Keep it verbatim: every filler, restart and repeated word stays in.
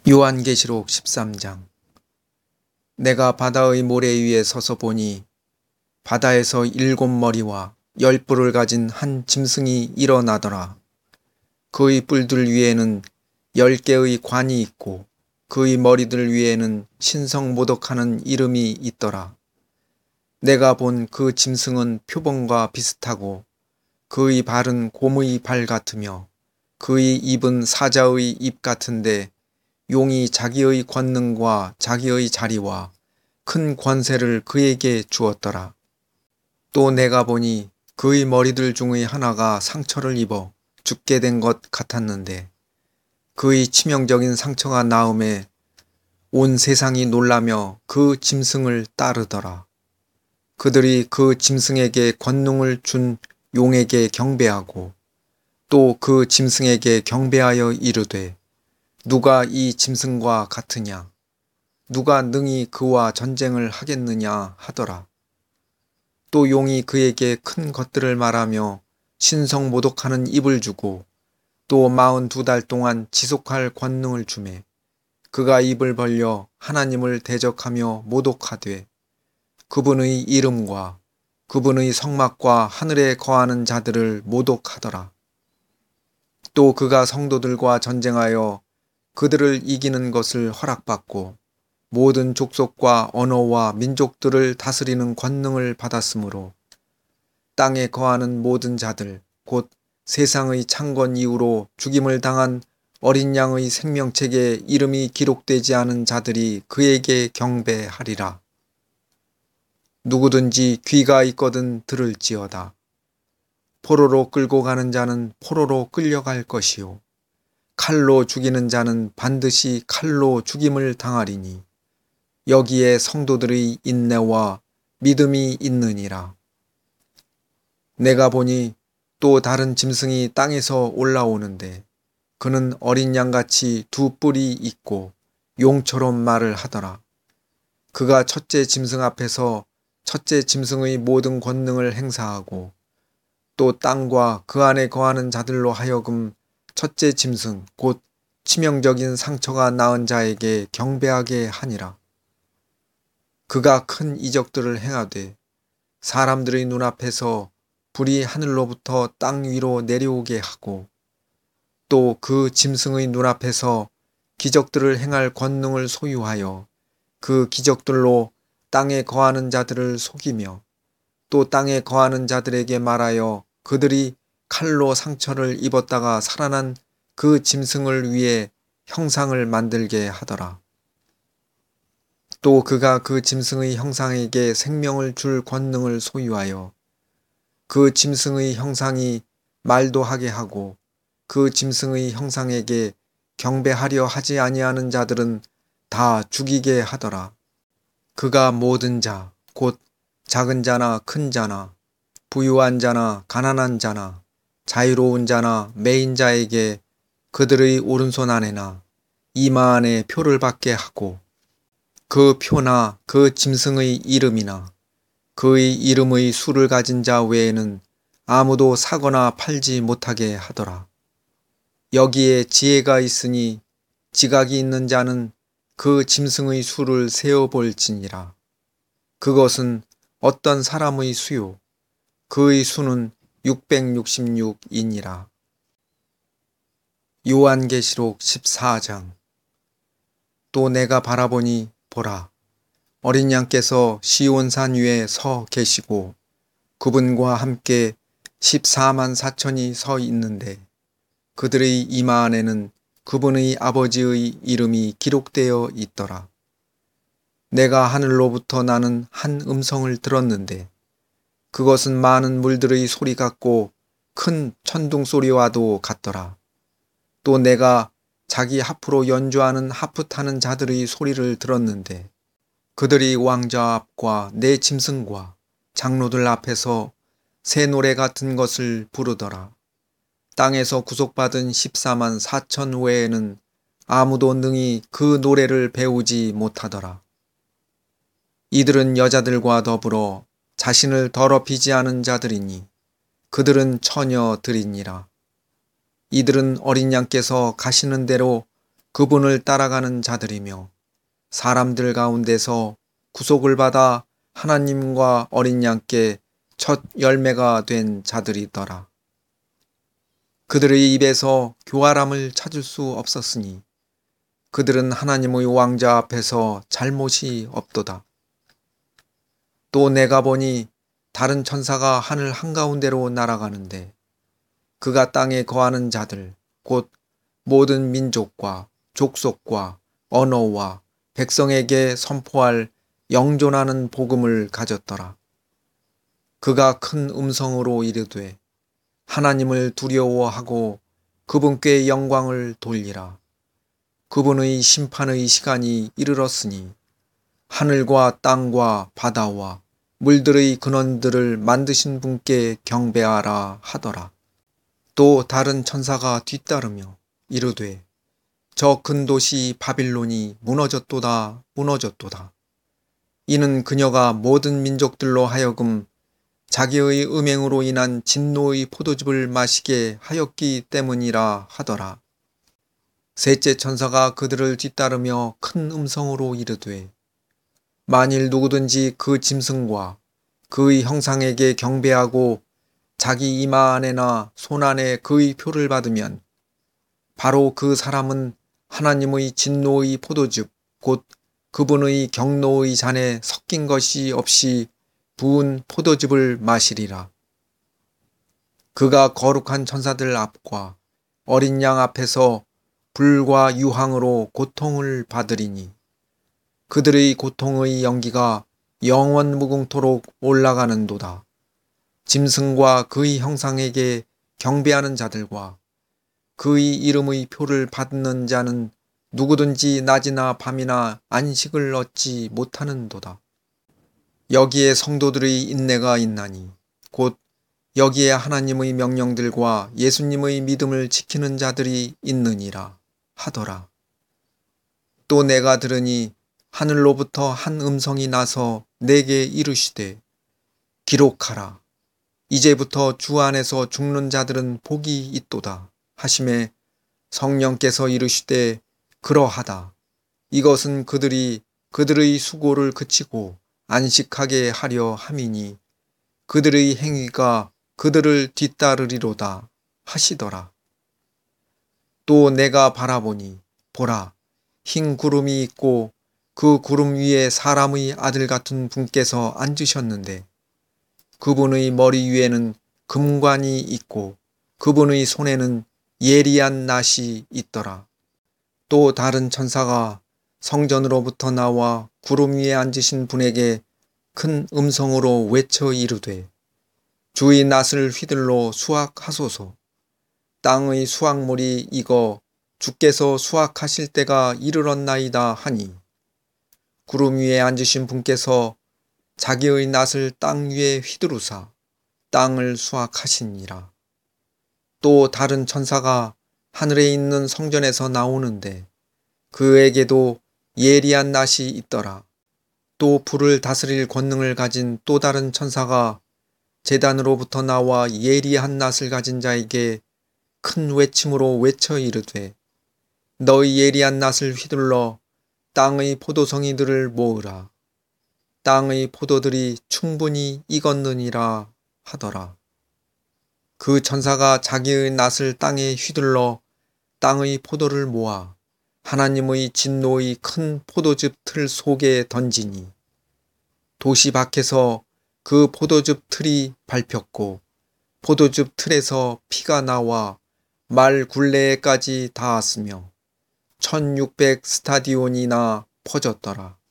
요한계시록 십삼 장. 내가 바다의 모래 위에 서서 보니 바다에서 일곱 머리와 열 뿔을 가진 한 짐승이 일어나더라. 그의 뿔들 위에는 열 개의 관이 있고 그의 머리들 위에는 신성모독하는 이름이 있더라. 내가 본 그 짐승은 표범과 비슷하고 그의 발은 곰의 발 같으며 그의 입은 사자의 입 같은데 용이 자기의 권능과 자기의 자리와 큰 권세를 그에게 주었더라. 또 내가 보니 그의 머리들 중의 하나가 상처를 입어 죽게 된 것 같았는데 그의 치명적인 상처가 나음에 온 세상이 놀라며 그 짐승을 따르더라. 그들이 그 짐승에게 권능을 준 용에게 경배하고 또 그 짐승에게 경배하여 이르되 누가 이 짐승과 같으냐? 누가 능히 그와 전쟁을 하겠느냐 하더라. 또 용이 그에게 큰 것들을 말하며 신성모독하는 입을 주고 또 마흔 두 달 동안 지속할 권능을 주매 그가 입을 벌려 하나님을 대적하며 모독하되 그분의 이름과 그분의 성막과 하늘에 거하는 자들을 모독하더라. 또 그가 성도들과 전쟁하여 그들을 이기는 것을 허락받고 모든 족속과 언어와 민족들을 다스리는 권능을 받았으므로 땅에 거하는 모든 자들 곧 세상의 창건 이후로 죽임을 당한 어린 양의 생명책에 이름이 기록되지 않은 자들이 그에게 경배하리라. 누구든지 귀가 있거든 들을지어다. 포로로 끌고 가는 자는 포로로 끌려갈 것이요 칼로 죽이는 자는 반드시 칼로 죽임을 당하리니 여기에 성도들의 인내와 믿음이 있느니라. 내가 보니 또 다른 짐승이 땅에서 올라오는데 그는 어린 양같이 두 뿔이 있고 용처럼 말을 하더라. 그가 첫째 짐승 앞에서 첫째 짐승의 모든 권능을 행사하고 또 땅과 그 안에 거하는 자들로 하여금 첫째 짐승 곧 치명적인 상처가 나은 자에게 경배하게 하니라. 그가 큰 이적들을 행하되 사람들의 눈앞에서 불이 하늘로부터 땅 위로 내려오게 하고 또 그 짐승의 눈앞에서 기적들을 행할 권능을 소유하여 그 기적들로 땅에 거하는 자들을 속이며 또 땅에 거하는 자들에게 말하여 그들이 칼로 상처를 입었다가 살아난 그 짐승을 위해 형상을 만들게 하더라. 또 그가 그 짐승의 형상에게 생명을 줄 권능을 소유하여 그 짐승의 형상이 말도 하게 하고 그 짐승의 형상에게 경배하려 하지 아니하는 자들은 다 죽이게 하더라. 그가 모든 자, 곧 작은 자나 큰 자나 부유한 자나 가난한 자나 자유로운 자나 매인 자에게 그들의 오른손 안에나 이마 안에 표를 받게 하고 그 표나 그 짐승의 이름이나 그의 이름의 수를 가진 자 외에는 아무도 사거나 팔지 못하게 하더라. 여기에 지혜가 있으니 지각이 있는 자는 그 짐승의 수를 세어볼지니라. 그것은 어떤 사람의 수요 그의 수는 육백육십육이니라. 요한계시록 십사 장. 또 내가 바라보니 보라, 어린 양께서 시온산 위에 서 계시고 그분과 함께 십사만 사천이 서 있는데 그들의 이마 안에는 그분의 아버지의 이름이 기록되어 있더라. 내가 하늘로부터 나는 한 음성을 들었는데 그것은 많은 물들의 소리 같고 큰 천둥 소리와도 같더라. 또 내가 자기 하프로 연주하는 하프 타는 자들의 소리를 들었는데 그들이 왕자 앞과 네 짐승과 장로들 앞에서 새 노래 같은 것을 부르더라. 땅에서 구속받은 십사만 사천 외에는 아무도 능히 그 노래를 배우지 못하더라. 이들은 여자들과 더불어 자신을 더럽히지 않은 자들이니 그들은 처녀들이니라. 이들은 어린 양께서 가시는 대로 그분을 따라가는 자들이며 사람들 가운데서 구속을 받아 하나님과 어린 양께 첫 열매가 된 자들이더라. 그들의 입에서 교활함을 찾을 수 없었으니 그들은 하나님의 왕자 앞에서 잘못이 없도다. 또 내가 보니 다른 천사가 하늘 한가운데로 날아가는데 그가 땅에 거하는 자들 곧 모든 민족과 족속과 언어와 백성에게 선포할 영존하는 복음을 가졌더라. 그가 큰 음성으로 이르되 하나님을 두려워하고 그분께 영광을 돌리라. 그분의 심판의 시간이 이르렀으니 하늘과 땅과 바다와 물들의 근원들을 만드신 분께 경배하라 하더라. 또 다른 천사가 뒤따르며 이르되 저 큰 도시 바빌론이 무너졌도다 무너졌도다. 이는 그녀가 모든 민족들로 하여금 자기의 음행으로 인한 진노의 포도즙을 마시게 하였기 때문이라 하더라. 셋째 천사가 그들을 뒤따르며 큰 음성으로 이르되 만일 누구든지 그 짐승과 그의 형상에게 경배하고 자기 이마 안에나 손 안에 그의 표를 받으면 바로 그 사람은 하나님의 진노의 포도즙 곧 그분의 경노의 잔에 섞인 것이 없이 부은 포도즙을 마시리라. 그가 거룩한 천사들 앞과 어린 양 앞에서 불과 유황으로 고통을 받으리니 그들의 고통의 연기가 영원 무궁토록 올라가는도다. 짐승과 그의 형상에게 경배하는 자들과 그의 이름의 표를 받는 자는 누구든지 낮이나 밤이나 안식을 얻지 못하는도다. 여기에 성도들의 인내가 있나니 곧 여기에 하나님의 명령들과 예수님의 믿음을 지키는 자들이 있느니라 하더라. 또 내가 들으니 하늘로부터 한 음성이 나서 내게 이르시되 기록하라. 이제부터 주 안에서 죽는 자들은 복이 있도다 하시매 성령께서 이르시되 그러하다. 이것은 그들이 그들의 수고를 그치고 안식하게 하려 함이니 그들의 행위가 그들을 뒤따르리로다 하시더라. 또 내가 바라보니 보라 흰 구름이 있고 그 구름 위에 사람의 아들 같은 분께서 앉으셨는데 그분의 머리 위에는 금관이 있고 그분의 손에는 예리한 낫이 있더라. 또 다른 천사가 성전으로부터 나와 구름 위에 앉으신 분에게 큰 음성으로 외쳐 이르되 주의 낫을 휘둘러 수확하소서. 땅의 수확물이 익어 주께서 수확하실 때가 이르렀나이다 하니 구름 위에 앉으신 분께서 자기의 낫을 땅 위에 휘두르사 땅을 수확하시니라. 또 다른 천사가 하늘에 있는 성전에서 나오는데 그에게도 예리한 낫이 있더라. 또 불을 다스릴 권능을 가진 또 다른 천사가 제단으로부터 나와 예리한 낫을 가진 자에게 큰 외침으로 외쳐 이르되 너희 예리한 낫을 휘둘러 땅의 포도송이들을 모으라. 땅의 포도들이 충분히 익었느니라 하더라. 그 천사가 자기의 낫을 땅에 휘둘러 땅의 포도를 모아 하나님의 진노의 큰 포도즙 틀 속에 던지니 도시 밖에서 그 포도즙 틀이 밟혔고 포도즙 틀에서 피가 나와 말 굴레에까지 닿았으며 천육백 스타디온이나 퍼졌더라.